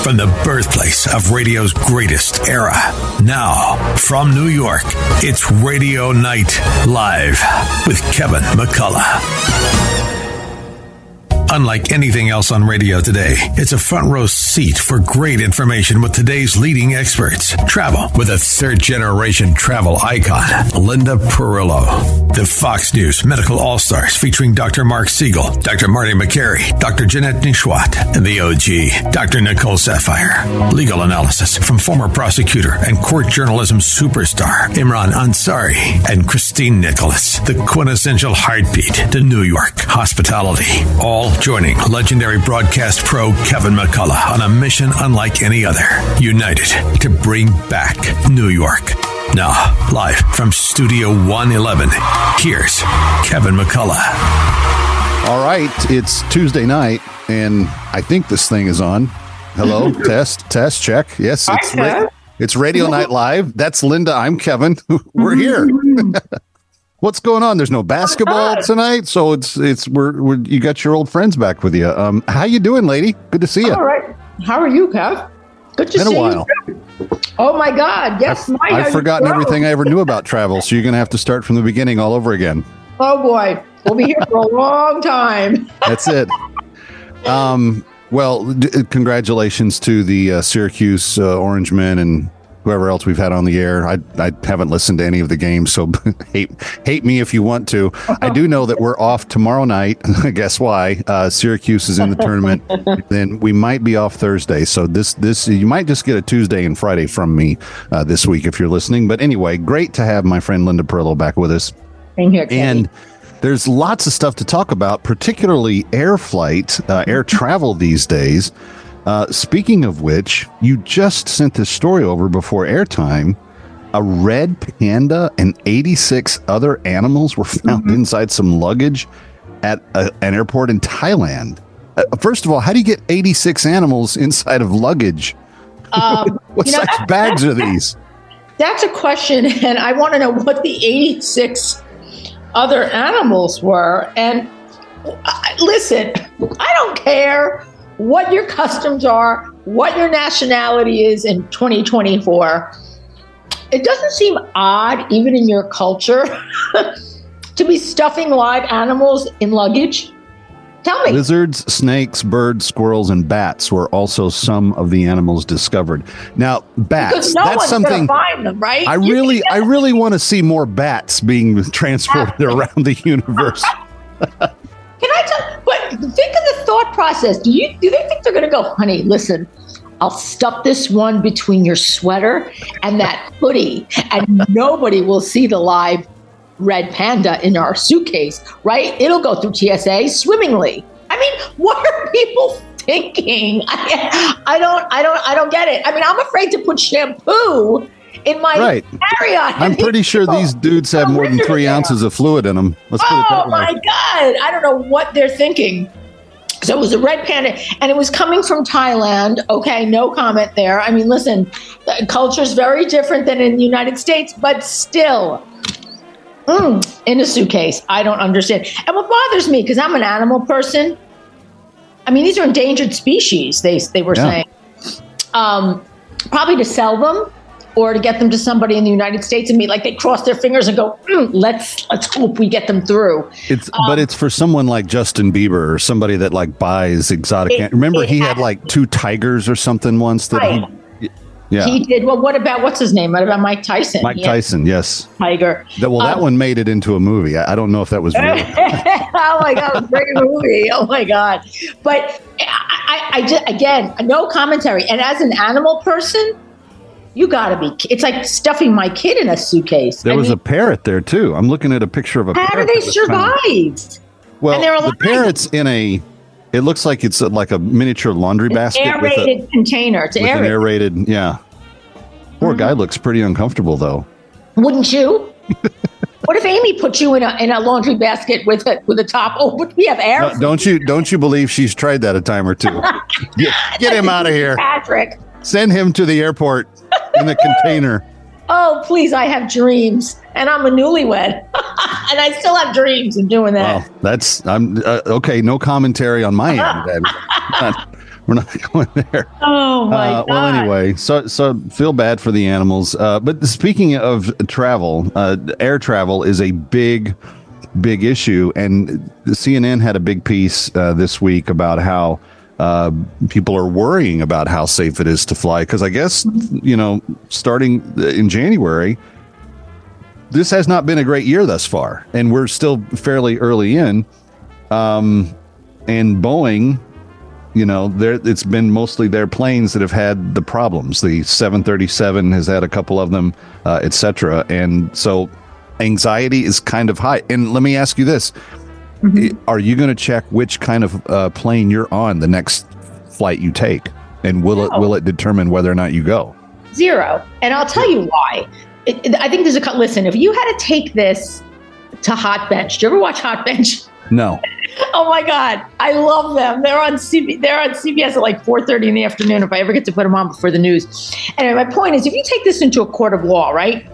from the birthplace of radio's greatest era. Now, from New York, it's Radio Night Live with Kevin McCullough. Unlike anything else on radio today, it's a front row seat for great information with today's leading experts. Travel with a third-generation travel icon, Linda Perillo. The Fox News Medical All-Stars featuring Dr. Mark Siegel, Dr. Marty McCary, Dr. Jeanette Nishwat, and the OG, Dr. Nicole Sapphire. Legal analysis from former prosecutor and court journalism superstar Imran Ansari and Christine Nicholas. The quintessential heartbeat to New York hospitality. All joining legendary broadcast pro Kevin McCullough on a mission unlike any other. United to bring back New York. Now, live from Studio 111, here's Kevin McCullough. All right, it's Tuesday night, and I think this thing is on. Hello, test, check. Yes, it's Radio Night Live. That's Linda. I'm Kevin. We're here. What's going on? There's no basketball tonight, so we're you got your old friends back with you. How you doing, lady? Good to see you. All right. How are you, Kev? Good to see you. Been a while. Oh my God! Yes, I've forgotten everything I ever knew about travel, so you're going to have to start from the beginning all over again. Oh boy, we'll be here for a long time. That's it. Well, congratulations to the Syracuse Orangemen and whoever else we've had on the air. I haven't listened to any of the games, so hate me if you want to. I do know that we're off tomorrow night. Guess why? Syracuse is in the tournament. Then we might be off Thursday. So this you might just get a Tuesday and Friday from me this week if you're listening. But anyway, great to have my friend Linda Perillo back with us. Same here, and there's lots of stuff to talk about, particularly air travel these days. Speaking of which, you just sent this story over before airtime. A red panda and 86 other animals were found inside some luggage at an airport in Thailand. First of all, how do you get 86 animals inside of luggage? What size bags are these? That's a question, and I want to know what the 86 other animals were. And listen, I don't care what your customs are, what your nationality is in 2024. It doesn't seem odd, even in your culture, to be stuffing live animals in luggage. Tell me. Lizards, snakes, birds, squirrels, and bats were also some of the animals discovered. Now, bats, that's something. Find them, right? I really want to see more bats being transported around the universe. Can I tell? But think of the thought process. Do they think they're going to go, honey? Listen, I'll stuff this one between your sweater and that hoodie, and nobody will see the live red panda in our suitcase, right? It'll go through TSA swimmingly. I mean, what are people thinking? I don't get it. I mean, I'm afraid to put shampoo in my carry-on. I'm pretty sure these dudes have more than 3 ounces of fluid in them. Let's put it that way. My God. I don't know what they're thinking. So it was a red panda, and it was coming from Thailand. Okay, no comment there. I mean, listen, the culture's very different than in the United States, but still, in a suitcase. I don't understand. And what bothers me, because I'm an animal person, I mean, these are endangered species, they were saying. Probably to sell them, or to get them to somebody in the United States and like they cross their fingers and go, let's hope we get them through. But it's for someone like Justin Bieber or somebody that like buys exotic. Remember, he had like 2 tigers or something once that he did. Well, what's his name? What about Mike Tyson? Mike Tyson, yes. Tiger. That one made it into a movie. I don't know if that was real. Oh my God, great movie. Oh my God. But I just, again, no commentary. And as an animal person, you gotta be. It's like stuffing my kid in a suitcase. There was a parrot there too. I'm looking at a picture of a parrot. How do they survive? Well, the parrot's in a. It looks like it's like a miniature laundry basket. Aerated container. It's with an aerated. Yeah. Poor guy looks pretty uncomfortable though. Wouldn't you? What if Amy put you in a laundry basket with a top? Oh, but we have air. No, don't you believe she's tried that a time or two? Get him out of here, Patrick. Send him to the airport in the container. Oh, please, I have dreams, and I'm a newlywed, and I still have dreams of doing that. Well, I'm okay. No commentary on my end. We're not going there. Oh my God. Well, anyway, so feel bad for the animals. But speaking of travel, air travel is a big issue, and the CNN had a big piece this week about how people are worrying about how safe it is to fly, because I guess starting in January, this has not been a great year thus far, and we're still fairly early in. And Boeing, it's been mostly their planes that have had the problems. The 737 has had a couple of them, etc. And so anxiety is kind of high. And let me ask you this. Mm-hmm. Are you going to check which kind of plane you're on the next flight you take? And will it determine whether or not you go? Zero. And I'll tell you why. I think there's listen, if you had to take this to Hot Bench, do you ever watch Hot Bench? No. Oh my God, I love them. They're on CBS at like 4:30 in the afternoon. If I ever get to put them on before the news. Anyway, my point is, if you take this into a court of law, right?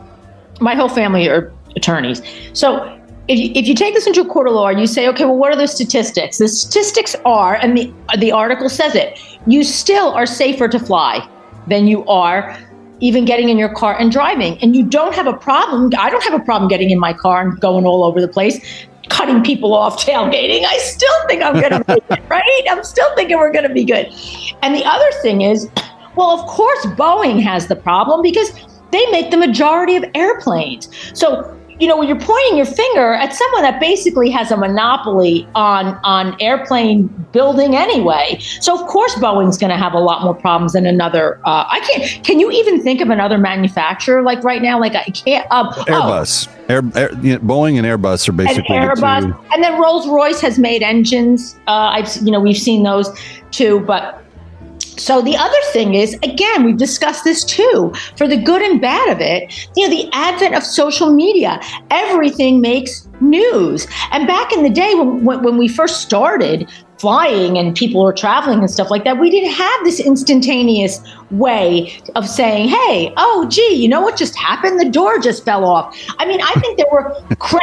My whole family are attorneys, so if you take this into a court of law, you say, okay, well, what are the statistics? The statistics are, and the article says it, you still are safer to fly than you are even getting in your car and driving, and you don't have a problem. I don't have a problem getting in my car and going all over the place, cutting people off, tailgating. I still think I'm going to be good, right? I'm still thinking we're going to be good. And the other thing is, well, of course, Boeing has the problem because they make the majority of airplanes. So, when you're pointing your finger at someone that basically has a monopoly on airplane building anyway. So, of course, Boeing's going to have a lot more problems than another. Can you even think of another manufacturer like right now? Like I can't. Airbus. Boeing and Airbus are basically Airbus, the two. And then Rolls-Royce has made engines. We've seen those too. But so the other thing is, again, we've discussed this too, for the good and bad of it, the advent of social media, everything makes news. And back in the day when we first started flying and people were traveling and stuff like that, we didn't have this instantaneous way of saying, hey, oh, gee, you know what just happened? The door just fell off. I mean, I think there were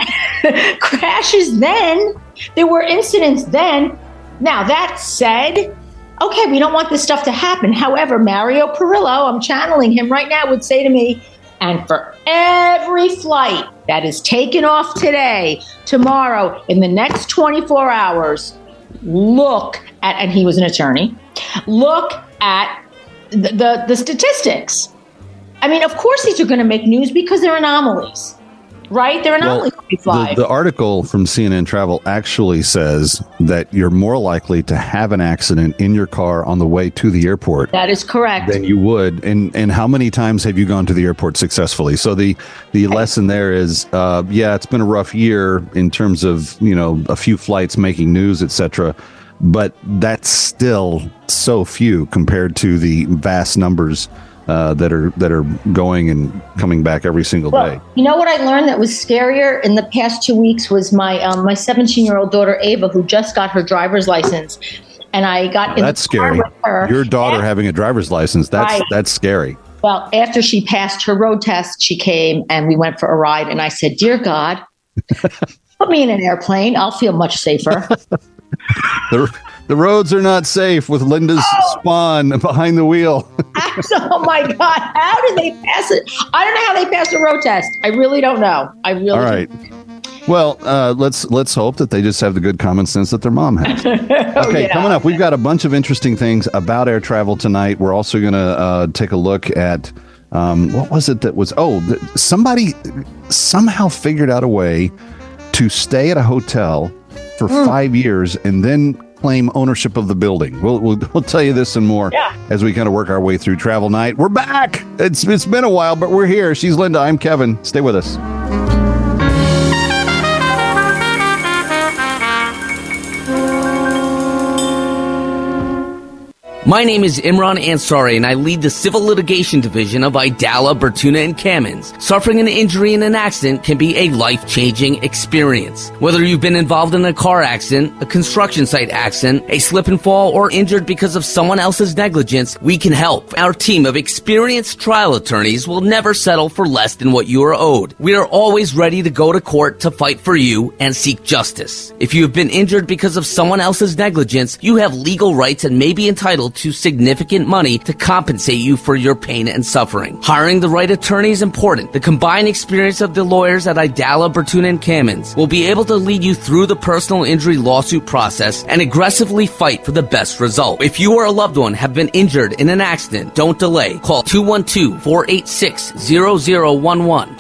crashes then. There were incidents then. Now, that said, okay, we don't want this stuff to happen. However, Mario Perillo, I'm channeling him right now, would say to me, and for every flight that is taken off today, tomorrow, in the next 24 hours, look at, and he was an attorney, look at the statistics. I mean, of course these are going to make news because they're anomalies. Right? They're anomalies when we fly. The article from CNN Travel actually says that you're more likely to have an accident in your car on the way to the airport. That is correct. Than you would. And how many times have you gone to the airport successfully? So the lesson there is, it's been a rough year in terms of, a few flights making news, etc. But that's still so few compared to the vast numbers that are going and coming back every single day. You know what I learned that was scarier in the past 2 weeks was my 17-year-old daughter Ava, who just got her driver's license, and I got in that's the car scary. with her. Your daughter having a driver's license, that's scary. Well, after she passed her road test, she came and we went for a ride, and I said, "Dear God, put me in an airplane. I'll feel much safer." The roads are not safe with Linda's spawn behind the wheel. Oh my God. How did they pass it? I don't know how they passed the road test. I really don't know. All right. Well, let's hope that they just have the good common sense that their mom has. Okay, coming up, we've got a bunch of interesting things about air travel tonight. We're also going to take a look at what was it that was? Somebody somehow figured out a way to stay at a hotel for 5 years and then claim ownership of the building. We'll tell you this and more as we kind of work our way through Travel Night. We're back. It's been a while, but we're here. She's Linda. I'm Kevin. Stay with us. My name is Imran Ansari, and I lead the Civil Litigation Division of Idala, Bertuna, and Kamins. Suffering an injury in an accident can be a life-changing experience. Whether you've been involved in a car accident, a construction site accident, a slip and fall, or injured because of someone else's negligence, we can help. Our team of experienced trial attorneys will never settle for less than what you are owed. We are always ready to go to court to fight for you and seek justice. If you have been injured because of someone else's negligence, you have legal rights and may be entitled to significant money to compensate you for your pain and suffering. Hiring the right attorney is important. The combined experience of the lawyers at Idala, Bertuna, and Kamins will be able to lead you through the personal injury lawsuit process and aggressively fight for the best result. If you or a loved one have been injured in an accident, don't delay. Call 212-486-0011,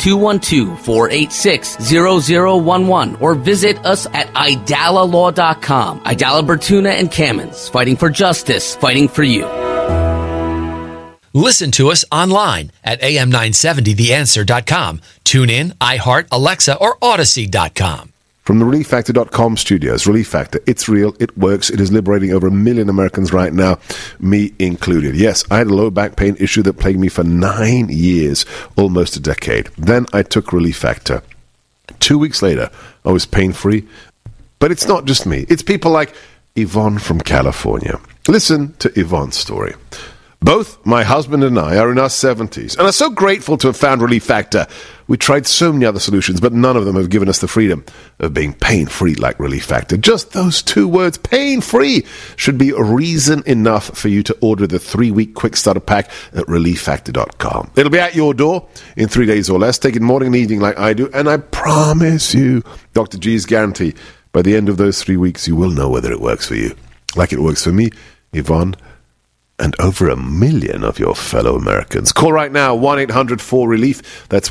212-486-0011, or visit us at idalalaw.com. Idala, Bertuna, and Kamins, fighting for justice, fighting for you. Listen to us online at am970theanswer.com. Tune in, iHeart, Alexa, or Odyssey.com. From the ReliefFactor.com studios, Relief Factor, it's real, it works, it is liberating over 1 million Americans right now, me included. Yes, I had a low back pain issue that plagued me for 9 years, almost a decade. Then I took Relief Factor. 2 weeks later, I was pain-free. But it's not just me. It's people like Yvonne from California. Listen to Yvonne's story. Both my husband and I are in our 70s and are so grateful to have found Relief Factor. We tried so many other solutions, but none of them have given us the freedom of being pain-free like Relief Factor. Just those 2 words, pain-free, should be a reason enough for you to order the 3-week quick starter pack at ReliefFactor.com. It'll be at your door in 3 days or less. Take it morning and evening like I do, and I promise you, Dr. G's guarantee, by the end of those 3 weeks, you will know whether it works for you. Like it works for me, Yvonne, and over 1 million of your fellow Americans. Call right now, 1-800-4RELIEF. That's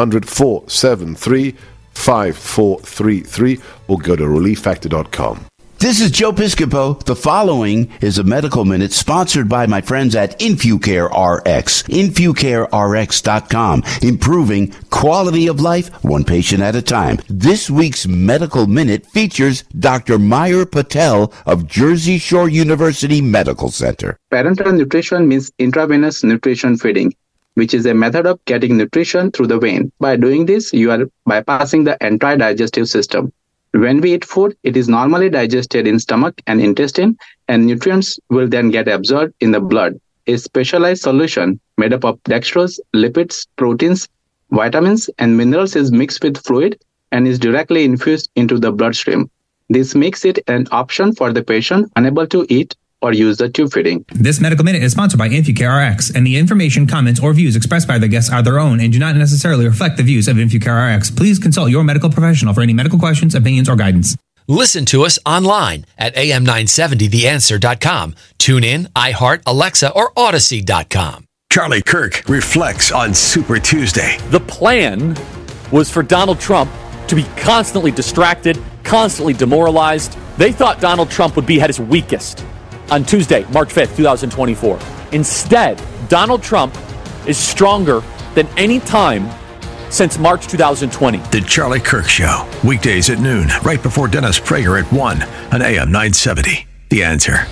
1-800-473-5433, or go to ReliefFactor.com. This is Joe Piscopo. The following is a Medical Minute sponsored by my friends at InfuCare RX. InfuCareRx.com. Improving quality of life, one patient at a time. This week's Medical Minute features Dr. Mayur Patel of Jersey Shore University Medical Center. Parenteral nutrition means intravenous nutrition feeding, which is a method of getting nutrition through the vein. By doing this, you are bypassing the entire digestive system. When we eat food, it is normally digested in stomach and intestine, and nutrients will then get absorbed in the blood. A specialized solution made up of dextrose, lipids, proteins, vitamins, and minerals is mixed with fluid and is directly infused into the bloodstream. This makes it an option for the patient unable to eat or use the tube feeding. This Medical Minute is sponsored by InfuCare RX, and the information, comments, or views expressed by the guests are their own and do not necessarily reflect the views of InfuCare RX. Please consult your medical professional for any medical questions, opinions, or guidance. Listen to us online at am970theanswer.com. Tune in, iHeart, Alexa, or Odyssey.com. Charlie Kirk reflects on Super Tuesday. The plan was for Donald Trump to be constantly distracted, constantly demoralized. They thought Donald Trump would be at his weakest on Tuesday, March 5th, 2024. Instead, Donald Trump is stronger than any time since March 2020. The Charlie Kirk Show, weekdays at noon, right before Dennis Prager at 1 on AM 970. The Answer.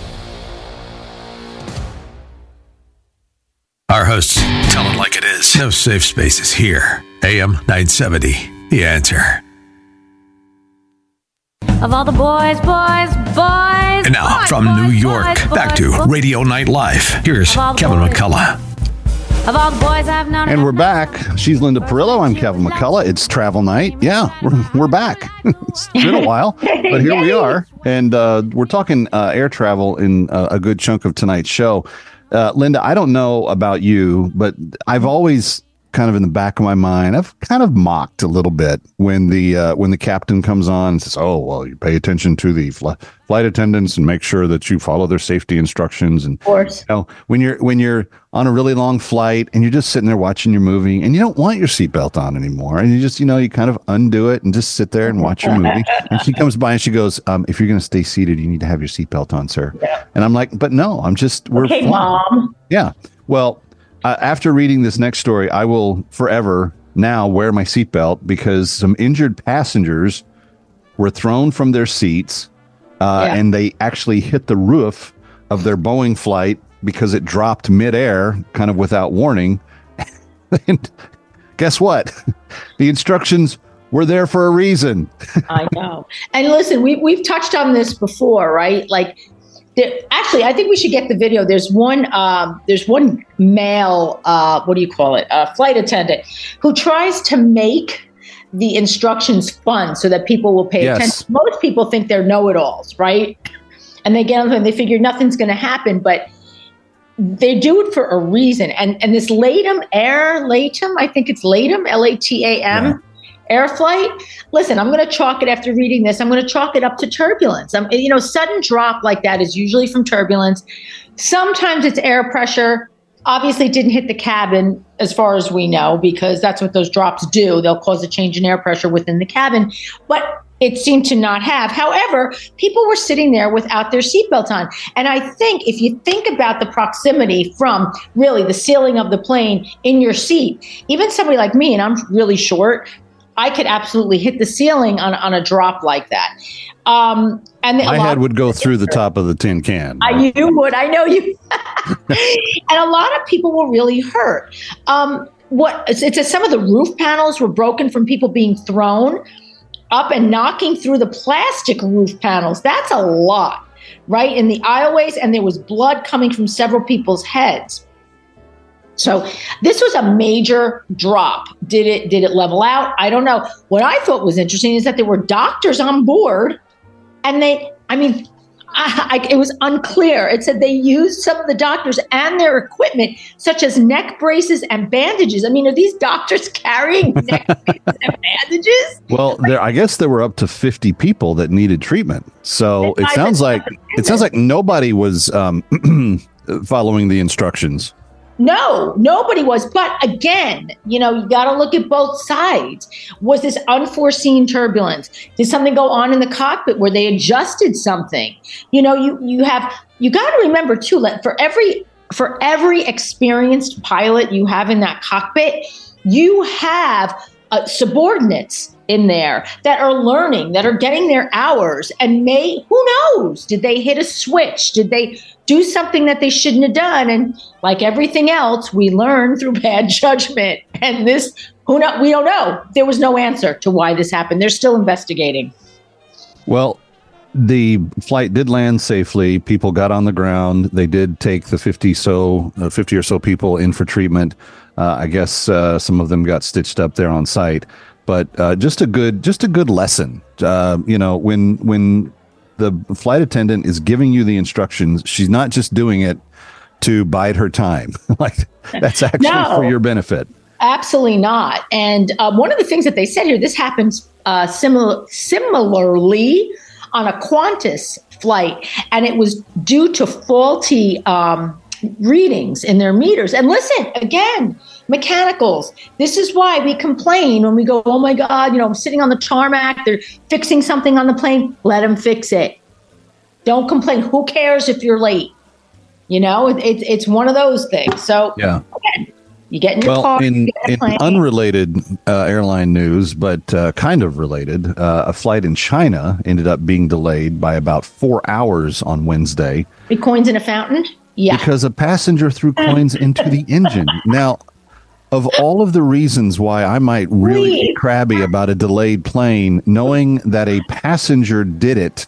Our hosts tell it like it is. No safe spaces here. AM 970. The Answer. Of all the boys. And now, from New York, back to Radio Night Live. Here's Kevin McCullough. Of all the boys I've known. And we're back. She's Linda Perillo. I'm Kevin McCullough. It's travel night. Yeah, we're back. It's been a while, but here we are. And we're talking air travel in a good chunk of tonight's show. Linda, I don't know about you, but I've always kind of in the back of my mind, I've kind of mocked a little bit when the captain comes on and says, "Oh, well, you pay attention to the flight attendants and make sure that you follow their safety instructions." And of course, you know, when you're on a really long flight and you're just sitting there watching your movie and you don't want your seatbelt on anymore, and you just you kind of undo it and just sit there and watch your movie. And she comes by and she goes, "If you're going to stay seated, you need to have your seatbelt on, sir." Yeah. And I'm like, "But no, we're okay, Mom." Yeah. Well. After reading this next story, I will forever now wear my seatbelt because some injured passengers were thrown from their seats and they actually hit the roof of their Boeing flight because it dropped midair, kind of without warning. And guess what? The instructions were there for a reason. I know. And listen, we've touched on this before, right? Like, actually, I think we should get the video. There's one male, flight attendant who tries to make the instructions fun so that people will pay attention. Most people think they're know-it-alls, right? And they get on and they figure nothing's going to happen, but they do it for a reason. And this LATAM, I think it's LATAM, LATAM, air flight. Listen, I'm going to chalk it after reading this. I'm going to chalk it up to turbulence. Sudden drop like that is usually from turbulence. Sometimes it's air pressure. Obviously, it didn't hit the cabin as far as we know, because that's what those drops do. They'll cause a change in air pressure within the cabin. But it seemed to not have. However, people were sitting there without their seatbelt on. And I think if you think about the proximity from really the ceiling of the plane in your seat, even somebody like me, and I'm really short, I could absolutely hit the ceiling on a drop like that. And my head would go through the top of the tin can. You would. I know you. And a lot of people were really hurt. It says some of the roof panels were broken from people being thrown up and knocking through the plastic roof panels. That's a lot, right? In the aisleways, and there was blood coming from several people's heads. So this was a major drop. Did it level out? I don't know. What I thought was interesting is that there were doctors on board, and it was unclear. It said they used some of the doctors and their equipment, such as neck braces and bandages. Are these doctors carrying neck braces and bandages? Well, I guess there were up to 50 people that needed treatment. So it sounds like nobody was following the instructions. No, nobody was. But again, you got to look at both sides. Was this unforeseen turbulence? Did something go on in the cockpit where they adjusted something? You got to remember too, for every experienced pilot you have in that cockpit, you have subordinates in there that are learning, that are getting their hours, and who knows? Did they hit a switch? Did they do something that they shouldn't have done? And like everything else, we learn through bad judgment. And we don't know. There was no answer to why this happened. They're still investigating. Well, the flight did land safely. People got on the ground. They did take the 50 or so people in for treatment. I guess some of them got stitched up there on site. But just a good lesson. When the flight attendant is giving you the instructions, she's not just doing it to bide her time. Like, that's actually for your benefit. Absolutely not. And one of the things that they said here, this happens similarly on a Qantas flight, and it was due to faulty readings in their meters. And listen, again, mechanicals. This is why we complain when we go, oh my God, I'm sitting on the tarmac, they're fixing something on the plane. Let them fix it. Don't complain. Who cares if you're late? It's one of those things. So again, you get in your car. In unrelated airline news, but kind of related, a flight in China ended up being delayed by about 4 hours on Wednesday. The coins in a fountain? Yeah. Because a passenger threw coins into the engine. Now, of all of the reasons why I might really be crabby about a delayed plane, knowing that a passenger did it,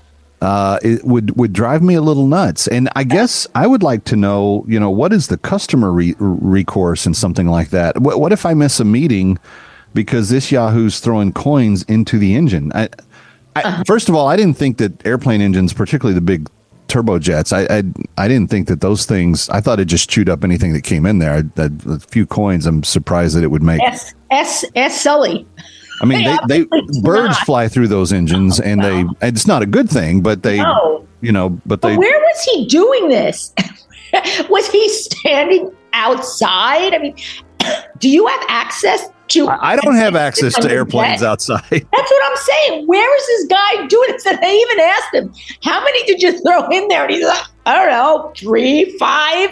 it would drive me a little nuts. And I guess I would like to know, what is the customer recourse in something like that? What if I miss a meeting because this Yahoo's throwing coins into the engine? First of all, I didn't think that airplane engines, particularly the big turbojets, I didn't think that those things, I thought it just chewed up anything that came in there. A few coins, I'm surprised that it would make. S. Sully. I mean, birds fly through those engines, and it's not a good thing, but they. But where was he doing this? Was he standing outside? I mean, do you have access to? I don't have access to airplanes outside. That's what I'm saying. Where is this guy doing it? And I even asked him, how many did you throw in there? And he's like, I don't know, 3, 5.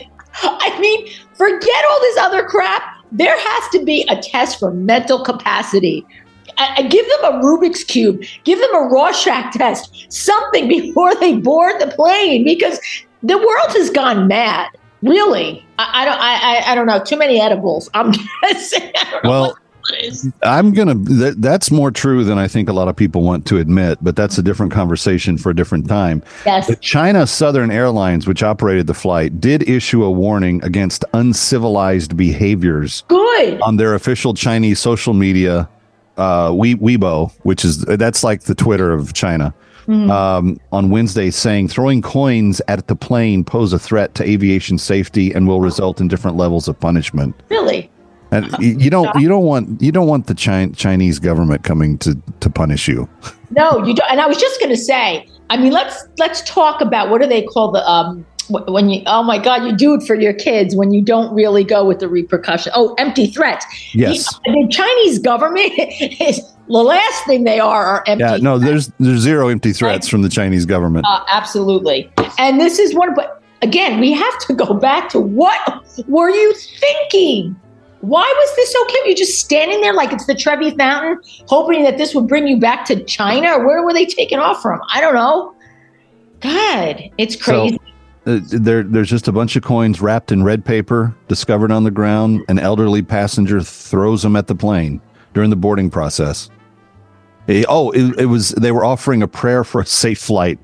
Forget all this other crap. There has to be a test for mental capacity. Give them a Rubik's Cube. Give them a Rorschach test. Something before they board the plane, because The world has gone mad. Really. I don't know. Too many edibles. I'm guessing. Well, that's more true than I think a lot of people want to admit, but that's a different conversation for a different time. Yes. The China Southern Airlines, which operated the flight, did issue a warning against uncivilized behaviors. Good. On their official Chinese social media, Weibo, that's like the Twitter of China. On Wednesday, saying throwing coins at the plane pose a threat to aviation safety and will result in different levels of punishment. Really? And you don't want the Chinese government coming to punish you. No, you don't. And I was just going to say, I mean, let's talk about what do they call the when you, oh my God, you do it for your kids when you don't really go with the repercussion. Oh, empty threats. Yes. The Chinese government is the last thing they are empty. Yeah, no, there's zero empty threats from the Chinese government. Absolutely. And this is one, but again, we have to go back to what were you thinking? Why was this okay? You're just standing there like it's the Trevi Fountain, hoping that this would bring you back to China? Or where were they taking off from? I don't know. God, it's crazy. So, there's just a bunch of coins wrapped in red paper discovered on the ground. An elderly passenger throws them at the plane during the boarding process. It was they were offering a prayer for a safe flight.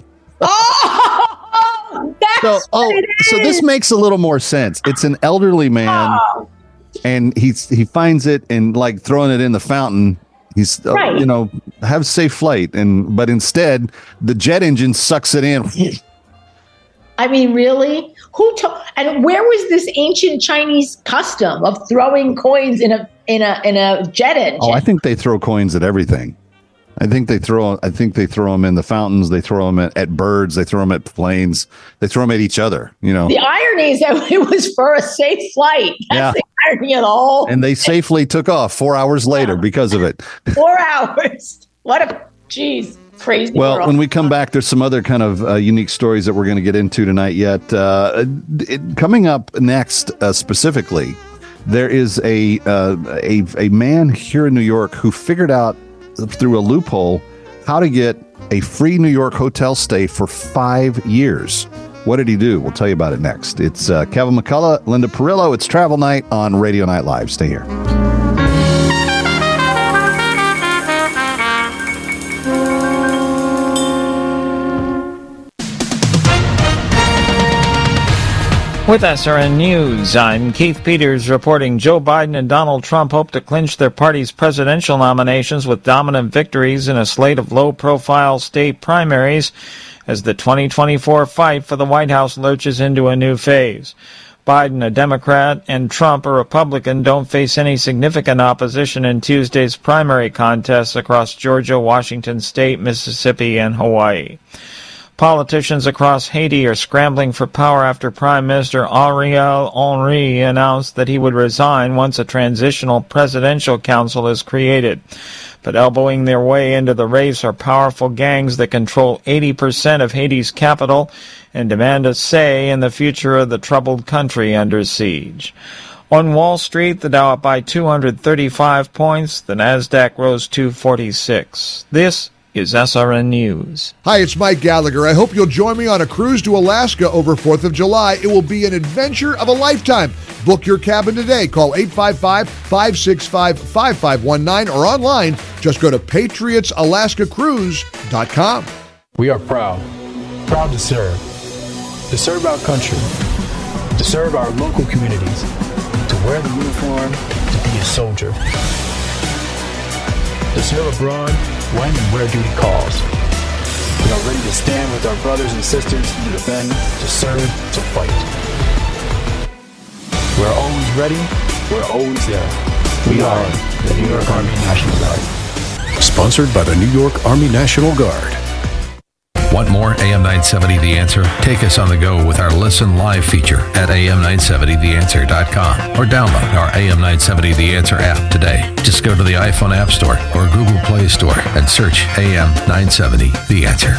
Oh, that's so this makes a little more sense. It's an elderly man, and he finds it and like throwing it in the fountain. He's right. Have safe flight, but instead the jet engine sucks it in. I mean, really? And where was this ancient Chinese custom of throwing coins in a jet engine? Oh, I think they throw coins at everything. I think they throw them in the fountains. They throw them at birds. They throw them at planes. They throw them at each other. The irony is that it was for a safe flight. That's the irony of the whole. And they safely took off 4 hours later because of it. 4 hours. Geez. Crazy well, world. When we come back, there's some other kind of unique stories that we're going to get into tonight yet. Coming up next, specifically, there is a man here in New York who figured out through a loophole how to get a free New York hotel stay for 5 years. What did he do? We'll tell you about it next. It's Kevin McCullough, Linda Perillo. It's Travel Night on Radio Night Live. Stay here. With SRN News, I'm Keith Peters reporting Joe Biden and Donald Trump hope to clinch their party's presidential nominations with dominant victories in a slate of low-profile state primaries as the 2024 fight for the White House lurches into a new phase. Biden, a Democrat, and Trump, a Republican, don't face any significant opposition in Tuesday's primary contests across Georgia, Washington State, Mississippi, and Hawaii. Politicians across Haiti are scrambling for power after Prime Minister Ariel Henry announced that he would resign once a transitional presidential council is created. But elbowing their way into the race are powerful gangs that control 80% of Haiti's capital and demand a say in the future of the troubled country under siege. On Wall Street, the Dow up by 235 points, the Nasdaq rose 246. This is SRN News. Hi, it's Mike Gallagher. I hope you'll join me on a cruise to Alaska over 4th of July. It will be an adventure of a lifetime. Book your cabin today. Call 855-565-5519 or online. Just go to patriotsalaskacruise.com. We are proud to serve our country, to serve our local communities, to wear the uniform, to be a soldier, to serve abroad when and where duty calls. We are ready to stand with our brothers and sisters to defend, to serve, to fight. We're always ready. We're always there. We are the New York Army National Guard. Sponsored by the New York Army National Guard. Want more AM 970 The Answer? Take us on the go with our Listen Live feature at am970theanswer.com or download our AM 970 The Answer app today. Just go to the iPhone App Store or Google Play Store and search AM 970 The Answer.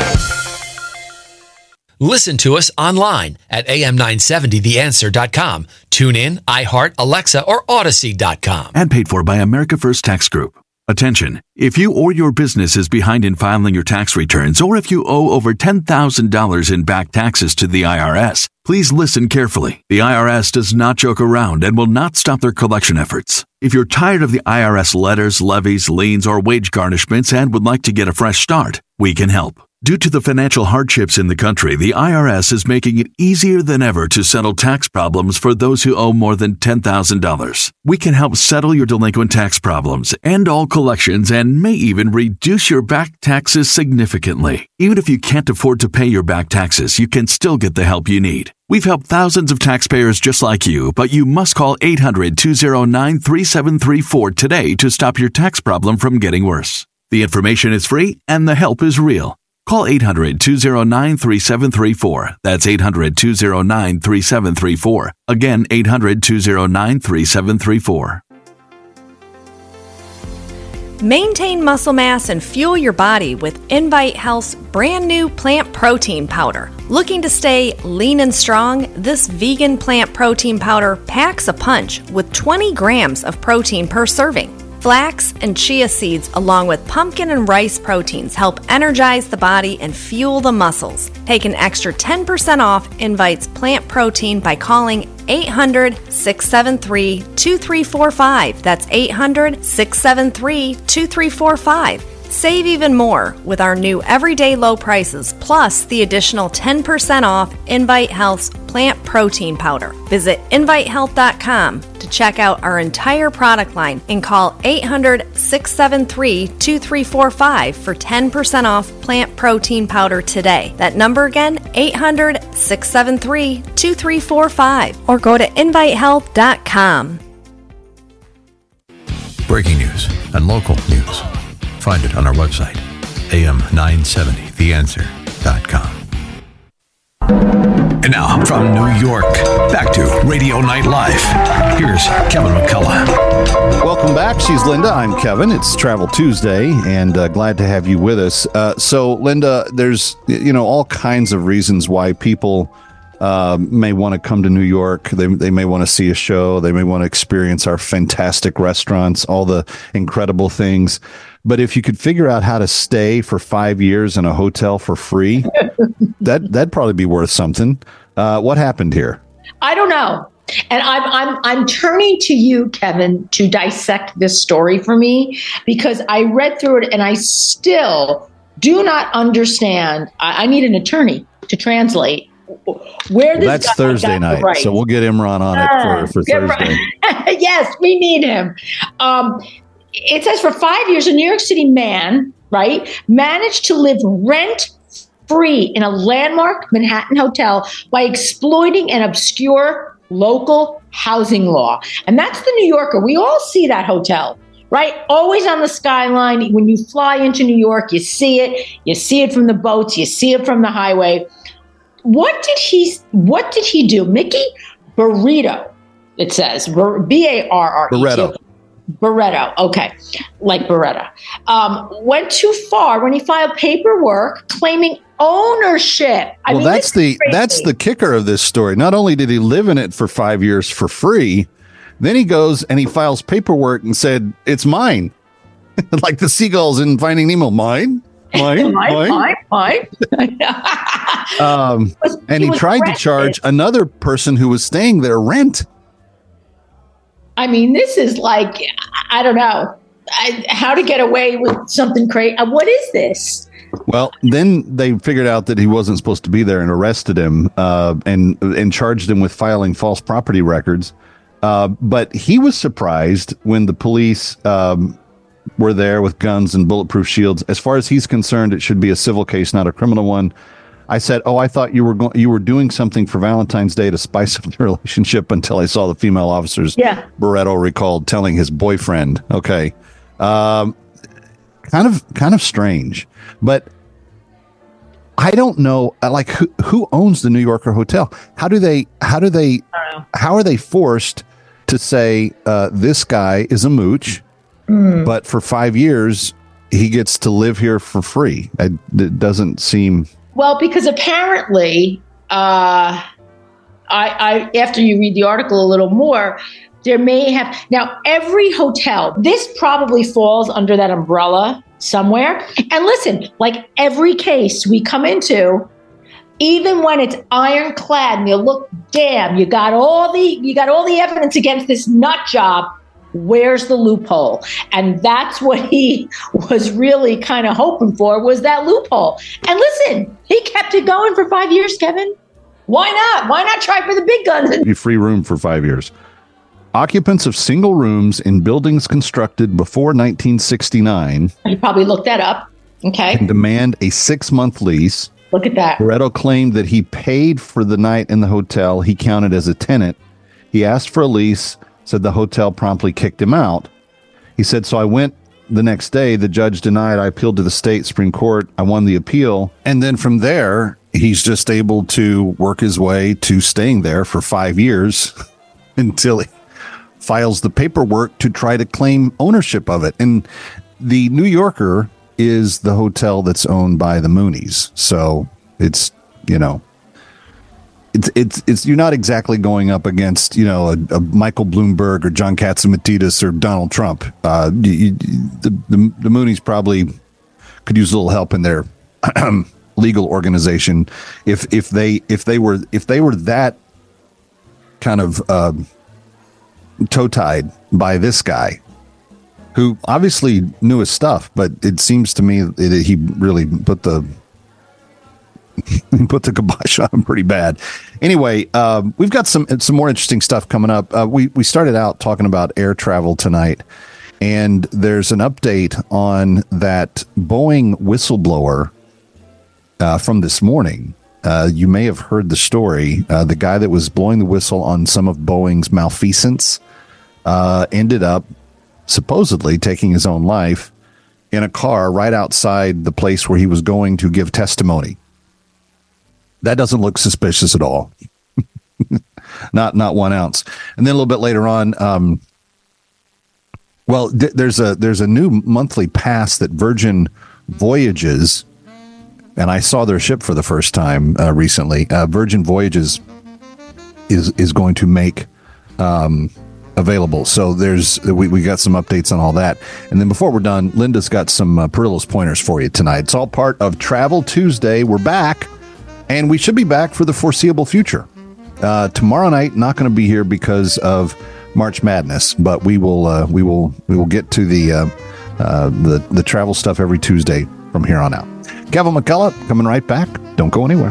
Listen to us online at am970theanswer.com. Tune in, iHeart, Alexa, or Odyssey.com. And paid for by America First Tax Group. Attention! If you or your business is behind in filing your tax returns, or if you owe over $10,000 in back taxes to the IRS, please listen carefully. The IRS does not joke around and will not stop their collection efforts. If you're tired of the IRS letters, levies, liens, or wage garnishments and would like to get a fresh start, we can help. Due to the financial hardships in the country, the IRS is making it easier than ever to settle tax problems for those who owe more than $10,000. We can help settle your delinquent tax problems, end all collections, and may even reduce your back taxes significantly. Even if you can't afford to pay your back taxes, you can still get the help you need. We've helped thousands of taxpayers just like you, but you must call 800-209-3734 today to stop your tax problem from getting worse. The information is free and the help is real. Call 800-209-3734. That's 800-209-3734. Again, 800-209-3734. Maintain muscle mass and fuel your body with Invite Health's brand new plant protein powder. Looking to stay lean and strong? This vegan plant protein powder packs a punch with 20 grams of protein per serving. Flax and chia seeds along with pumpkin and rice proteins help energize the body and fuel the muscles. Take an extra 10% off Invite's plant protein by calling 800-673-2345. That's 800-673-2345. Save even more with our new everyday low prices, plus the additional 10% off Invite Health's plant protein powder. Visit invitehealth.com to check out our entire product line and call 800-673-2345 for 10% off plant protein powder today. That number again, 800-673-2345, or go to invitehealth.com. Breaking news and local news. Find it on our website, am970theanswer.com. And now, from New York, back to Radio Night Live. Here's Kevin McCullough. Welcome back. She's Linda. I'm Kevin. It's Travel Tuesday, and glad to have you with us. So, Linda, there's all kinds of reasons why people may want to come to New York. They may want to see a show. They may want to experience our fantastic restaurants, all the incredible things. But if you could figure out how to stay for 5 years in a hotel for free, that'd probably be worth something. What happened here? I don't know. And I'm turning to you, Kevin, to dissect this story for me, because I read through it and I still do not understand. I need an attorney to translate where this. That's Thursday night, right. So we'll get Imran on it for Thursday. Right. Yes, we need him. It says for 5 years, a New York City man, right, managed to live rent-free in a landmark Manhattan hotel by exploiting an obscure local housing law. And that's the New Yorker. We all see that hotel, right? Always on the skyline. When you fly into New York, you see it. You see it from the boats. You see it from the highway. What did he do? Mickey Barreto, it says, B-A-R-R-E-T-O. Barreto, okay, like Beretta, went too far when he filed paperwork claiming ownership. That's the kicker of this story. Not only did he live in it for 5 years for free, then he goes and he files paperwork and said, it's mine. Like the seagulls in Finding Nemo. Mine. And he tried to charge another person who was staying there rent. I mean, this is like, I don't know how to get away with something crazy. What is this? Well, then they figured out that he wasn't supposed to be there and arrested him and charged him with filing false property records. But he was surprised when the police were there with guns and bulletproof shields. As far as he's concerned, it should be a civil case, not a criminal one. I said, I thought you were doing something for Valentine's Day to spice up the relationship, until I saw the female officers. Yeah. Barreto recalled telling his boyfriend. Okay. Kind of strange, but I don't know, like who owns the New Yorker hotel? How are they forced to say, this guy is a mooch, but for 5 years he gets to live here for free? It doesn't seem. Well, because apparently, I after you read the article a little more, There may have. Now, every hotel, this probably falls under that umbrella somewhere. And listen, like every case we come into, even when it's ironclad and you look, damn, you got all the evidence against this nut job. Where's the loophole? And that's what he was really kind of hoping for, was that loophole. And listen, he kept it going for 5 years, Kevin. Why not? Why not try for the big guns? Free room for 5 years. Occupants of single rooms in buildings constructed before 1969. You probably looked that up. Okay. Can demand a 6-month lease. Look at that. Barreto claimed that he paid for the night in the hotel. He counted as a tenant. He asked for a lease, said the hotel promptly kicked him out. He said, so I went the next day. The judge denied. I appealed to the state Supreme Court. I won the appeal. And then from there, he's just able to work his way to staying there for 5 years until he files the paperwork to try to claim ownership of it. And the New Yorker is the hotel that's owned by the Moonies. So it's, you know, it's you're not exactly going up against, you know, a Michael Bloomberg or John Catsimatidis or Donald Trump. The Moonies probably could use a little help in their legal organization if they were that kind of toe-tied by this guy, who obviously knew his stuff, but it seems to me that he really put the kibosh on him pretty bad. Anyway, we've got some more interesting stuff coming up. We started out talking about air travel tonight, and there's an update on that Boeing whistleblower from this morning. You may have heard the story. The guy that was blowing the whistle on some of Boeing's malfeasance ended up supposedly taking his own life in a car right outside the place where he was going to give testimony. That doesn't look suspicious at all. Not 1 ounce. And then a little bit later on, there's a new monthly pass that Virgin Voyages, and I saw their ship for the first time recently. Virgin Voyages is going to make available. So we got some updates on all that. And then before we're done, Linda's got some Perillo's pointers for you tonight. It's all part of Travel Tuesday. We're back, and we should be back for the foreseeable future. Tomorrow night, not going to be here because of March Madness, but we will get to the travel stuff every Tuesday from here on out. Kevin McCullough coming right back. Don't go anywhere.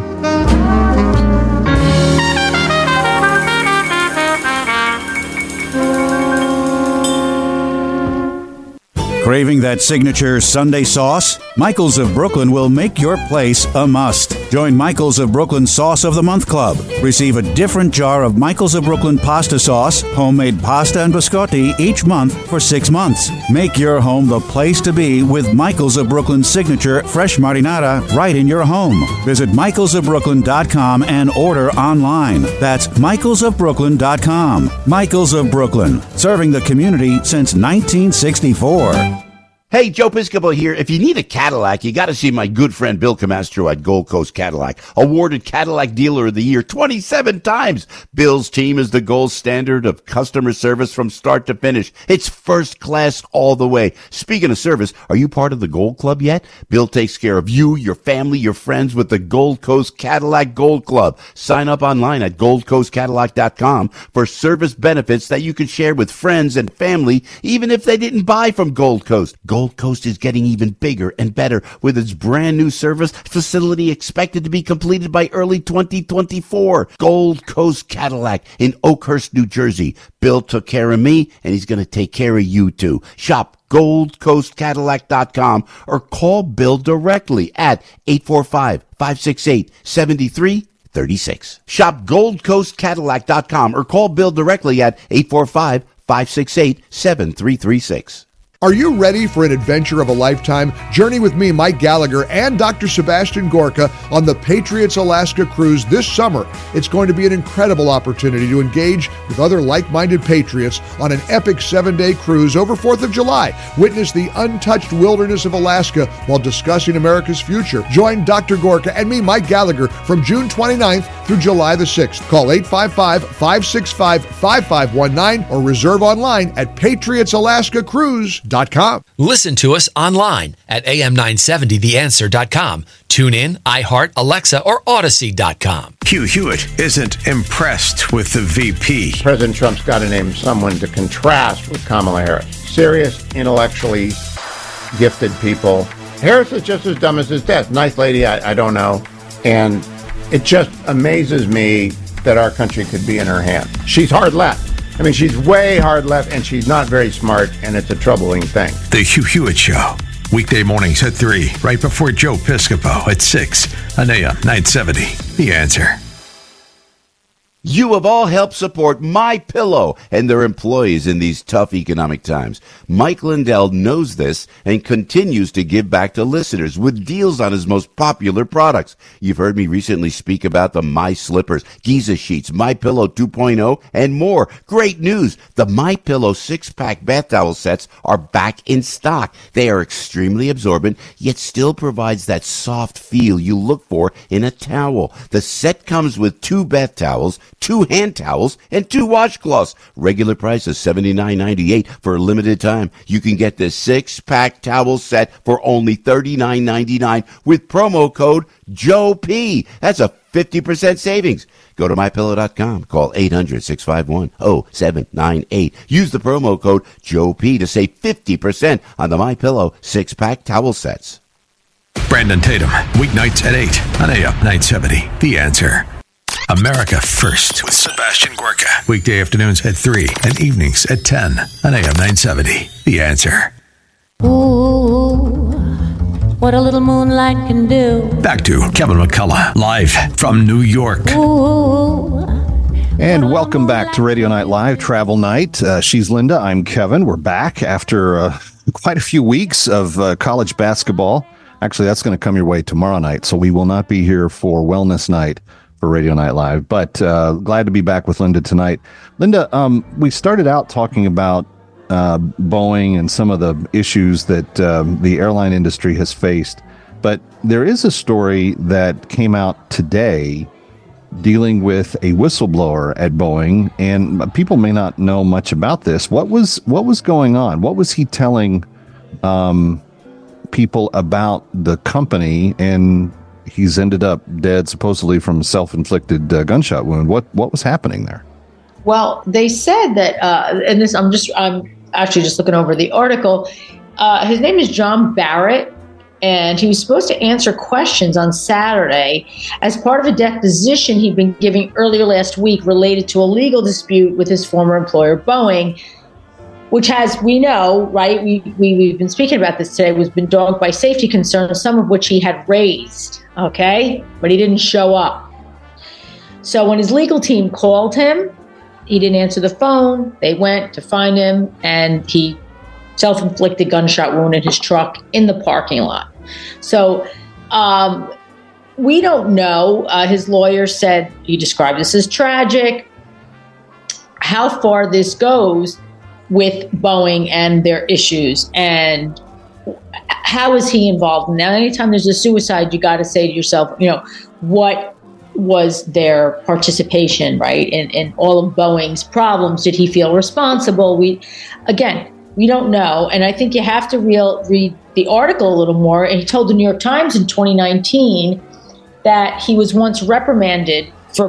Craving that signature Sunday sauce? Michael's of Brooklyn will make your place a must. Join Michael's of Brooklyn Sauce of the Month Club. Receive a different jar of Michael's of Brooklyn pasta sauce, homemade pasta and biscotti each month for 6 months. Make your home the place to be with Michael's of Brooklyn signature fresh marinara right in your home. Visit michaelsofbrooklyn.com and order online. That's michaelsofbrooklyn.com. Michael's of Brooklyn, serving the community since 1964. Hey, Joe Piscopo here. If you need a Cadillac, you got to see my good friend Bill Camastro at Gold Coast Cadillac. Awarded Cadillac Dealer of the Year 27 times. Bill's team is the gold standard of customer service from start to finish. It's first class all the way. Speaking of service, are you part of the Gold Club yet? Bill takes care of you, your family, your friends with the Gold Coast Cadillac Gold Club. Sign up online at goldcoastcadillac.com for service benefits that you can share with friends and family, even if they didn't buy from Gold Coast. Gold Coast is getting even bigger and better with its brand new service facility expected to be completed by early 2024. Gold Coast Cadillac in Oakhurst, New Jersey. Bill took care of me, and he's going to take care of you too. Shop goldcoastcadillac.com or call Bill directly at 845-568-7336. Shop goldcoastcadillac.com or call Bill directly at 845-568-7336. Are you ready for an adventure of a lifetime? Journey with me, Mike Gallagher, and Dr. Sebastian Gorka on the Patriots Alaska cruise this summer. It's going to be an incredible opportunity to engage with other like-minded patriots on an epic 7-day cruise over 4th of July. Witness the untouched wilderness of Alaska while discussing America's future. Join Dr. Gorka and me, Mike Gallagher, from June 29th through July the 6th. Call 855-565-5519 or reserve online at patriotsalaskacruise.com. Listen to us online at am970theanswer.com. Tune in, iHeart, Alexa, or Odyssey.com. Hugh Hewitt isn't impressed with the VP. President Trump's got to name someone to contrast with Kamala Harris. Serious, intellectually gifted people. Harris is just as dumb as his dad. Nice lady, I don't know. And it just amazes me that our country could be in her hands. She's hard left. I mean, she's way hard left, and she's not very smart, and it's a troubling thing. The Hugh Hewitt Show. Weekday mornings at 3, right before Joe Piscopo at 6 on AM 970. The Answer. You have all helped support MyPillow and their employees in these tough economic times. Mike Lindell knows this and continues to give back to listeners with deals on his most popular products. You've heard me recently speak about the My Slippers, Giza Sheets, MyPillow 2.0, and more. Great news! The MyPillow 6-pack bath towel sets are back in stock. They are extremely absorbent, yet still provides that soft feel you look for in a towel. The set comes with 2 bath towels, 2 hand towels, and 2 washcloths. Regular price is $79.98 for a limited time. You can get this 6-pack towel set for only $39.99 with promo code JOE-P. That's a 50% savings. Go to MyPillow.com. Call 800-651-0798. Use the promo code JOE-P to save 50% on the MyPillow 6-pack towel sets. Brandon Tatum, weeknights at 8 on AM 970. The Answer. America First with Sebastian Gorka. Weekday afternoons at 3 and evenings at 10 on AM 970. The Answer. Ooh, what a little moonlight can do. Back to Kevin McCullough, live from New York. Ooh. And welcome back to Radio Night Live, Travel Night. She's Linda. I'm Kevin. We're back after quite a few weeks of college basketball. Actually, that's going to come your way tomorrow night, so we will not be here for Wellness Night for Radio Night Live, but glad to be back with Linda tonight. Linda, we started out talking about Boeing and some of the issues that the airline industry has faced, but there is a story that came out today dealing with a whistleblower at Boeing, and people may not know much about this. What was going on? What was he telling people about the company? And he's ended up dead, supposedly from a self-inflicted gunshot wound. What was happening there? Well, they said that, and this I'm actually just looking over the article. His name is John Barrett, and he was supposed to answer questions on Saturday as part of a deposition he'd been giving earlier last week related to a legal dispute with his former employer, Boeing, which has, we know, right, we've been speaking about this today, was been dogged by safety concerns, some of which he had raised, okay? But he didn't show up. So when his legal team called him, he didn't answer the phone. They went to find him, and he self-inflicted gunshot wound in his truck in the parking lot. So we don't know. His lawyer said, he described this as tragic. How far this goes with Boeing and their issues, and how is he involved? Now, anytime there's a suicide, you got to say to yourself, what was their participation, right, in all of Boeing's problems? Did he feel responsible? We don't know, and I think you have to read the article a little more. And he told the New York Times in 2019 that he was once reprimanded for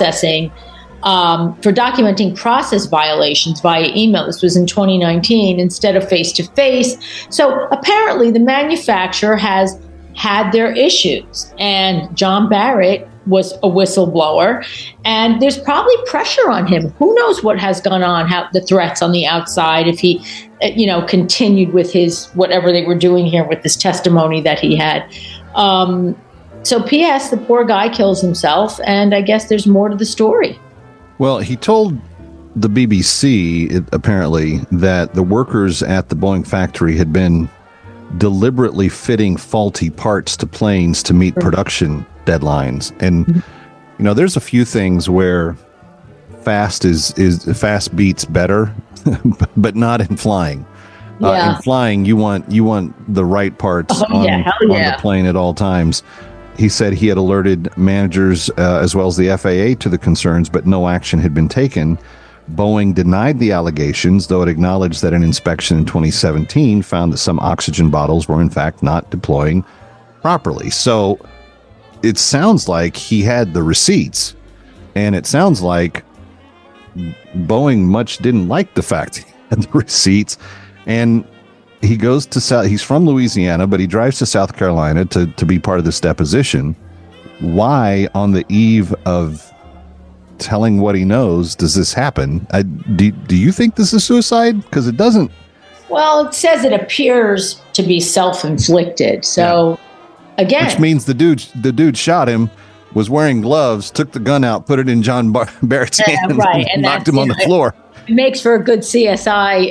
documenting process violations via email. This was in 2019 instead of face-to-face. So apparently the manufacturer has had their issues, and John Barrett was a whistleblower, and there's probably pressure on him. Who knows what has gone on, how the threats on the outside, if he, continued with his, whatever they were doing here with this testimony that he had. So P.S., the poor guy kills himself, and I guess there's more to the story. Well, he told the BBC, apparently, that the workers at the Boeing factory had been deliberately fitting faulty parts to planes to meet production deadlines. And, there's a few things where fast beats better, but not in flying. In flying, you want the right parts on the plane at all times. He said he had alerted managers as well as the FAA to the concerns, but no action had been taken. Boeing denied the allegations, though it acknowledged that an inspection in 2017 found that some oxygen bottles were in fact not deploying properly. So it sounds like he had the receipts, and it sounds like Boeing much didn't like the fact he had the receipts. And he goes to he's from Louisiana, but he drives to South Carolina to be part of this deposition. Why, on the eve of telling what he knows, does this happen? Do you think this is suicide? Because it doesn't. Well, it says it appears to be self-inflicted. So, again, which means the dude shot him, was wearing gloves, took the gun out, put it in John Barrett's hand, and knocked him on the floor. It makes for a good CSI.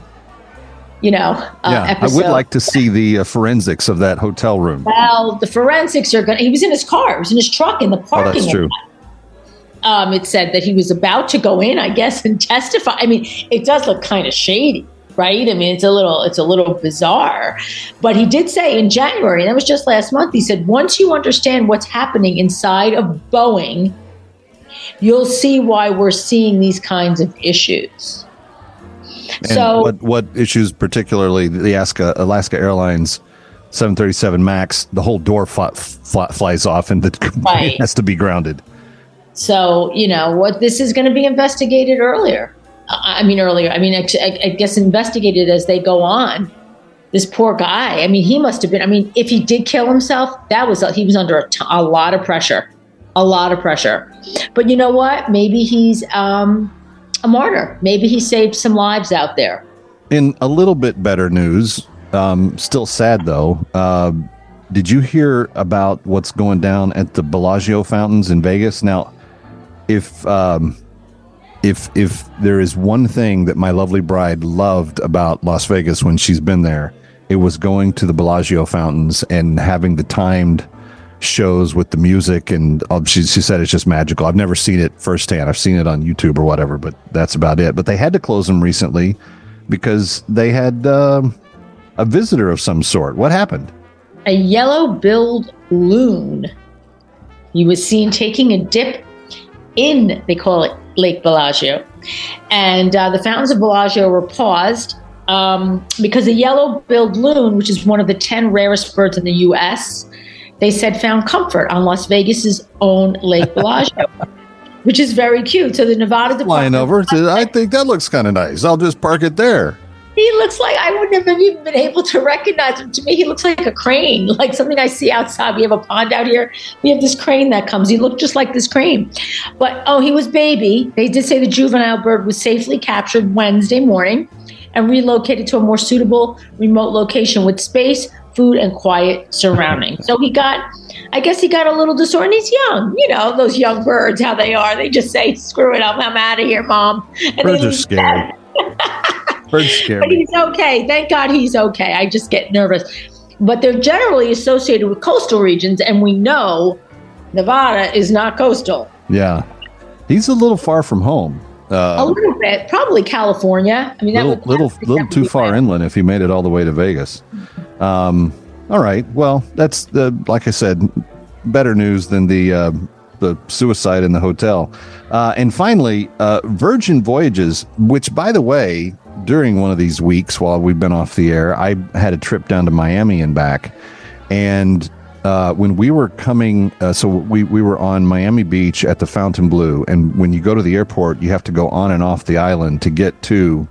Episode. I would like to see the forensics of that hotel room. Well, the forensics are he was in his car, he was in his truck in the parking lot. That's true. It said that he was about to go in, I guess, and testify. I mean, it does look kind of shady, right? I mean, it's a little bizarre. But he did say in January, and that was just last month, he said, once you understand what's happening inside of Boeing, you'll see why we're seeing these kinds of issues. And so what issues, particularly the Alaska Airlines 737 MAX, the whole door flies off and the plane has to be grounded. So, this is going to be investigated earlier. I guess investigated as they go on. This poor guy. I mean, he must have been. If he did kill himself, he was under a lot of pressure. A lot of pressure. But you know what? Maybe he's a martyr. Maybe he saved some lives out there. In a little bit better news, still sad though, did you hear about what's going down at the Bellagio fountains in Vegas? Now, if there is one thing that my lovely bride loved about Las Vegas when she's been there, it was going to the Bellagio fountains and having the timed shows with the music, and she said it's just magical. I've never seen it firsthand. I've seen it on YouTube or whatever, but that's about it. But they had to close them recently because they had a visitor of some sort. What happened? A yellow-billed loon. He was seen taking a dip in, they call it Lake Bellagio, and the fountains of Bellagio were paused because a yellow-billed loon, which is one of the 10 rarest birds in the U.S., they said found comfort on Las Vegas's own Lake Bellagio, which is very cute. So the Nevada Department... Flying over, I think that looks kind of nice. I'll just park it there. He looks like, I wouldn't have even been able to recognize him. To me, he looks like a crane, like something I see outside. We have a pond out here. We have this crane that comes. He looked just like this crane. But, he was baby. They did say the juvenile bird was safely captured Wednesday morning and relocated to a more suitable remote location with space, food, and quiet surroundings. So he got a little disordered. He's young. Those young birds, how they are. They just say, screw it up. I'm out of here, Mom. And birds are scary. Birds scary. But he's okay. Thank God he's okay. I just get nervous. But they're generally associated with coastal regions, and we know Nevada is not coastal. Yeah. He's a little far from home. A little bit. Probably California. I mean, little too far inland if he made it all the way to Vegas. All right. Well, that's like I said, better news than the suicide in the hotel. And finally, Virgin Voyages, which, by the way, during one of these weeks while we've been off the air, I had a trip down to Miami and back. And when we were coming, so we were on Miami Beach at the Fontainebleau. And when you go to the airport, you have to go on and off the island to get to,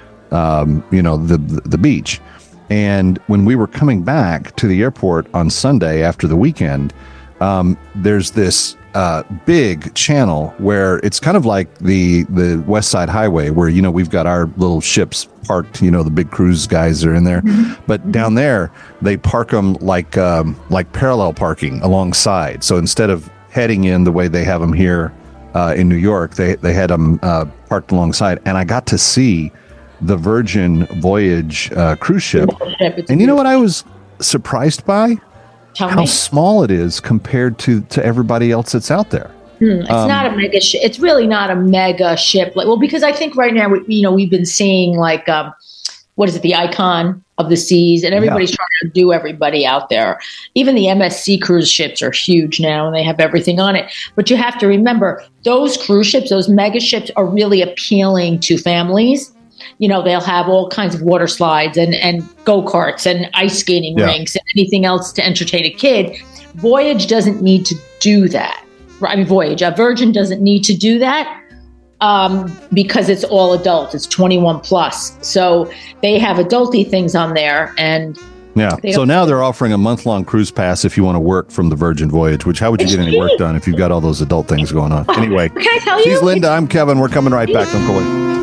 the beach. And when we were coming back to the airport on Sunday after the weekend, there's this big channel where it's kind of like the West Side Highway where, we've got our little ships parked, the big cruise guys are in there. Mm-hmm. But down there, they park them like parallel parking alongside. So instead of heading in the way they have them here in New York. They had them parked alongside, and I got to see the Virgin Voyage cruise ship. And you know what I was surprised by? How small it is compared to everybody else that's out there. It's not a mega ship. It's really not a mega ship. Because I think right now, we've been seeing like, what is it, the Icon of the Seas, and everybody's trying to do everybody out there. Even the MSC cruise ships are huge now, and they have everything on it. But you have to remember, those cruise ships, those mega ships, are really appealing to families. They'll have all kinds of water slides and go-karts and ice skating rinks and anything else to entertain a kid. Voyage doesn't need to do that. Virgin doesn't need to do that because it's all adult. It's 21 plus. So they have adulty things on there. And so now they're offering a month-long cruise pass if you want to work from the Virgin Voyage, which how would you get any work done if you've got all those adult things going on? Anyway, can I tell you? She's Linda. I'm Kevin. We're coming right back. Don't go away.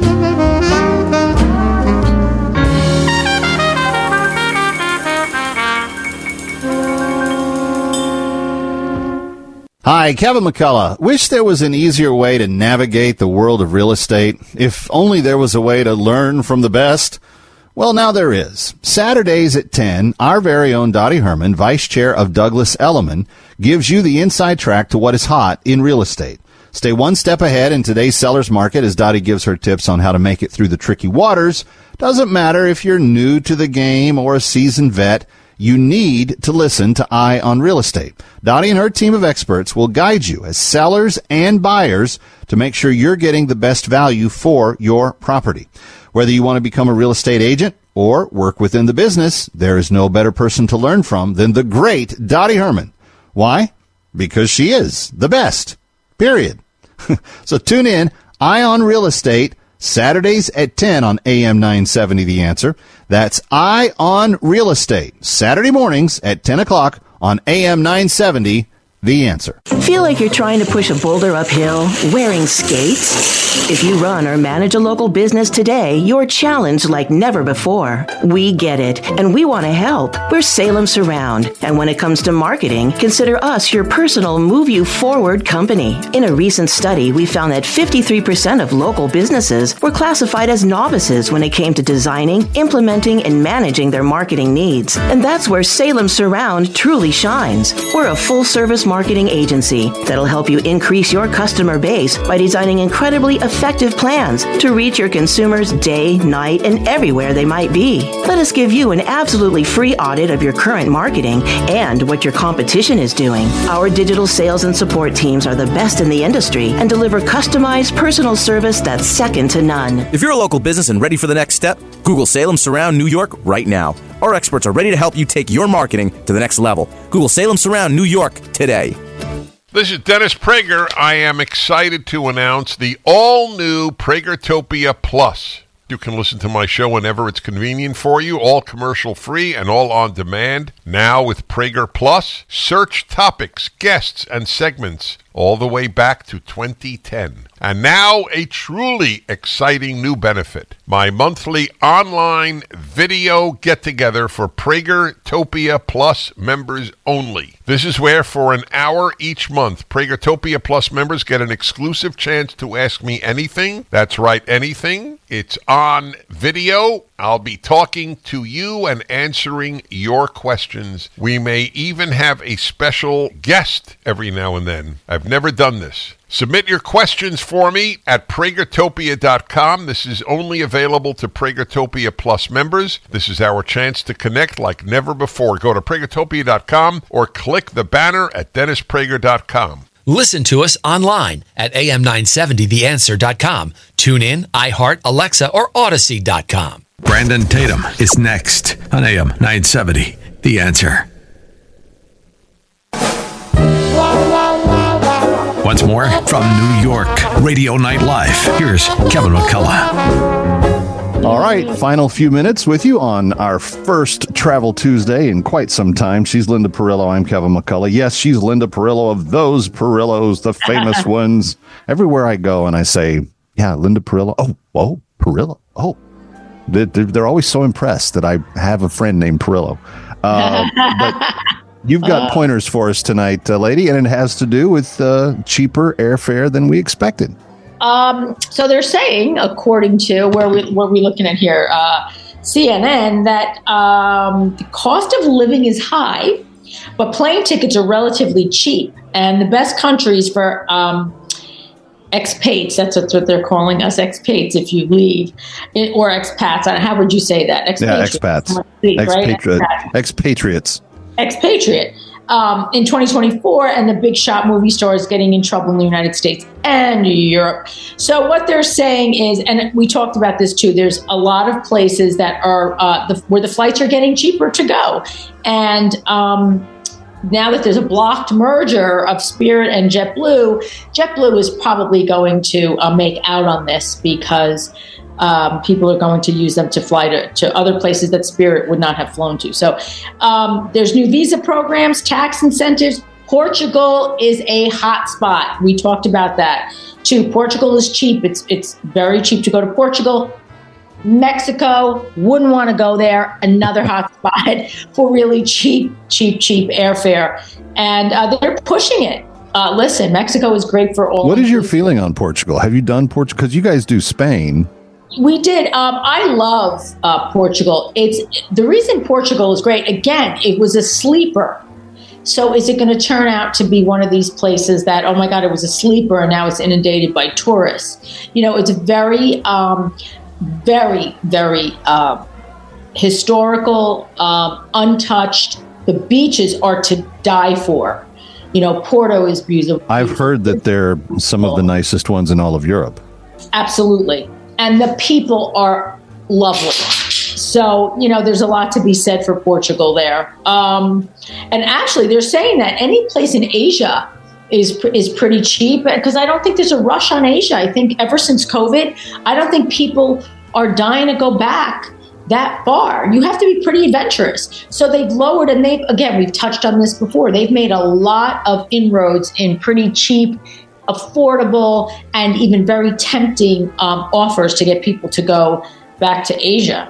Hi, Kevin McCullough. Wish there was an easier way to navigate the world of real estate. If only there was a way to learn from the best. Well, now there is. Saturdays at 10, our very own Dottie Herman, Vice Chair of Douglas Elliman, gives you the inside track to what is hot in real estate. Stay one step ahead in today's seller's market as Dottie gives her tips on how to make it through the tricky waters. Doesn't matter if you're new to the game or a seasoned vet. You need to listen to Eye on Real Estate. Dottie and her team of experts will guide you as sellers and buyers to make sure you're getting the best value for your property. Whether you want to become a real estate agent or work within the business, there is no better person to learn from than the great Dottie Herman. Why? Because she is the best. Period. So tune in, Eye on Real Estate, Saturdays at 10 on AM 970 The Answer. That's Eye on Real Estate, Saturday mornings at 10 o'clock on AM 970 The Answer. Feel like you're trying to push a boulder uphill wearing skates? If you run or manage a local business today, you're challenged like never before. We get it, and we want to help. We're Salem Surround, and when it comes to marketing, consider us your personal Move You Forward company. In a recent study, we found that 53% of local businesses were classified as novices when it came to designing, implementing, and managing their marketing needs. And that's where Salem Surround truly shines. We're a full-service marketing agency that'll help you increase your customer base by designing incredibly effective plans to reach your consumers day, night, and everywhere they might be. Let us give you an absolutely free audit of your current marketing and what your competition is doing. Our digital sales and support teams are the best in the industry and deliver customized personal service that's second to none. If you're a local business and ready for the next step, Google Salem Surround New York right now. Our experts are ready to help you take your marketing to the next level. Google Salem Surround New York today. This is Dennis Prager. I am excited to announce the all-new Pragertopia Plus. You can listen to my show whenever it's convenient for you, all commercial-free and all on demand. Now with Prager Plus, search topics, guests, and segments all the way back to 2010. And now a truly exciting new benefit. My monthly online video get-together for Pragertopia Plus members only. This is where for an hour each month, Pragertopia Plus members get an exclusive chance to ask me anything. That's right, anything. It's on video. I'll be talking to you and answering your questions. We may even have a special guest every now and then. I've never done this. Submit your questions for me at Pragertopia.com. This is only available to Pragertopia Plus members. This is our chance to connect like never before. Go to Pragertopia.com or click the banner at DennisPrager.com. Listen to us online at am970theanswer.com. Tune in, iHeart, Alexa, or Odyssey.com. Brandon Tatum is next on AM 970. The Answer. Once more from New York, Radio Night Live. Here's Kevin McCullough. All right, final few minutes with you on our first Travel Tuesday in quite some time. She's Linda Perillo. I'm Kevin McCullough. Yes, she's Linda Perillo of those Perillos, the famous ones. Everywhere I go and I say, yeah, Linda Perillo. Oh, whoa, Perillo. Oh, they're always so impressed that I have a friend named Perillo. But You've got pointers for us tonight, lady, and it has to do with cheaper airfare than we expected. So they're saying, according to where we're looking at here, CNN, that the cost of living is high, but plane tickets are relatively cheap. And the best countries for expats, that's what they're calling us, expats, if you leave, or expats. How would you say that? Expats. Expatriates. Expatriate. In 2024, and the big shot movie stars getting in trouble in the United States and Europe. So what they're saying is, and we talked about this too, there's a lot of places that are where the flights are getting cheaper to go. And now that there's a blocked merger of Spirit and JetBlue is probably going to make out on this because people are going to use them to fly to other places that Spirit would not have flown to. So there's new visa programs, tax incentives. Portugal is a hot spot. We talked about that too. Portugal is cheap. It's very cheap to go to Portugal. Mexico, wouldn't want to go there. Another hot spot for really cheap airfare. And they're pushing it. Listen, Mexico is great for all. What is your feeling on Portugal? Have you done Portugal? Because you guys do Spain. We did. I love Portugal. The reason Portugal is great, again, it was a sleeper. So is it going to turn out to be one of these places that, oh my God, it was a sleeper and now it's inundated by tourists? It's very, very, very historical, untouched. The beaches are to die for. Porto is beautiful. I've heard that they're some of the nicest ones in all of Europe. Absolutely. And the people are lovely. So, there's a lot to be said for Portugal there. And actually, they're saying that any place in Asia is pretty cheap because I don't think there's a rush on Asia. I think ever since COVID, I don't think people are dying to go back that far. You have to be pretty adventurous. So they've lowered, and we've touched on this before, they've made a lot of inroads in pretty cheap, affordable, and even very tempting offers to get people to go back to Asia.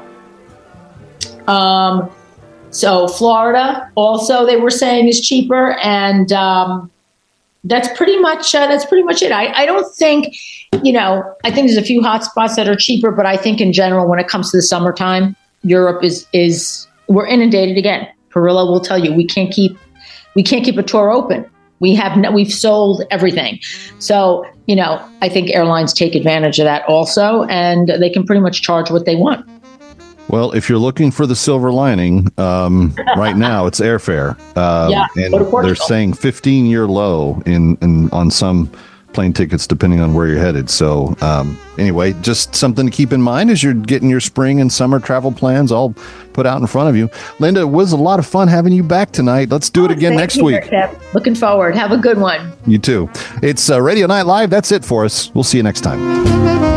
So Florida also, they were saying, is cheaper, and that's pretty much it. I don't think, I think there's a few hot spots that are cheaper, but I think in general, when it comes to the summertime, Europe is we're inundated again. Perillo will tell you we can't keep a tour open. We've sold everything. So, I think airlines take advantage of that also, and they can pretty much charge what they want. Well, if you're looking for the silver lining, right now it's airfare. And they're saying 15-year low on some plane tickets, depending on where you're headed. So anyway, just something to keep in mind as you're getting your spring and summer travel plans all put out in front of you. Linda, it was a lot of fun having you back tonight. Let's do it again next week. Looking forward. Have a good one. You too. It's Radio Night Live. That's it for us. We'll see you next time.